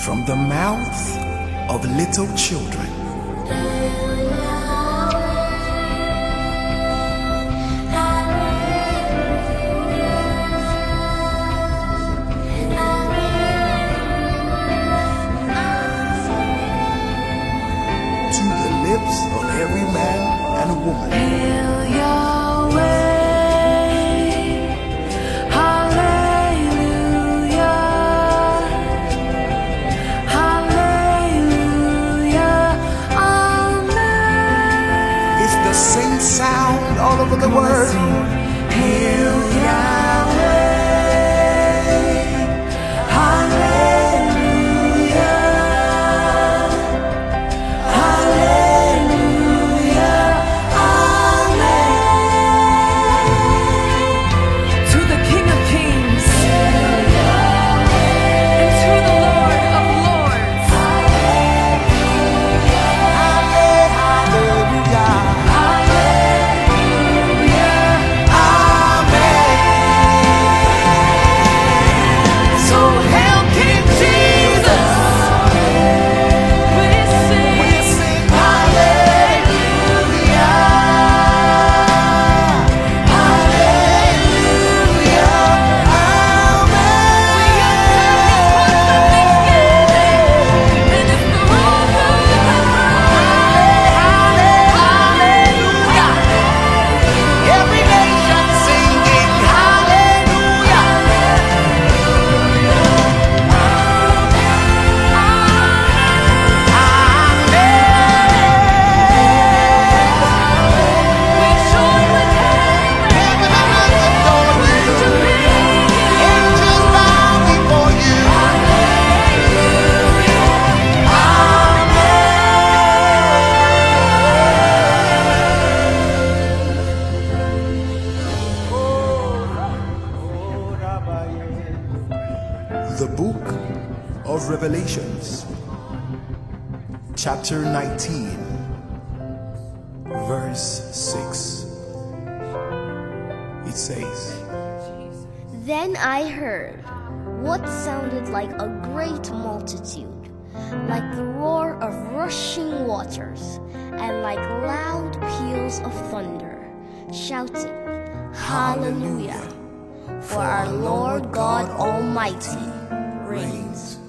from the mouth of little children. To the lips of every man and woman. Hail Yahweh, hallelujah, hallelujah, amen. It's the same sound all over the world. Hail Yahweh, hallelujah, hallelujah, amen. To the King of Kings and to the Lord of Lords. So hail King Jesus. We sing hallelujah, hallelujah, amen. And it's the whole hallelujah. Every nation singing hallelujah. We join with heaven and adore you. Angels bow before you. The book of Revelations, chapter 19, verse 6. It says, Then I heard what sounded like a great multitude, like the roar of rushing waters, and like loud peals of thunder, shouting, Hallelujah! For our Lord God Almighty reigns.